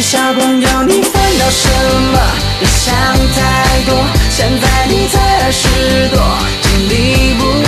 小朋友，你烦恼什么？别想太多，现在你才20多，精力不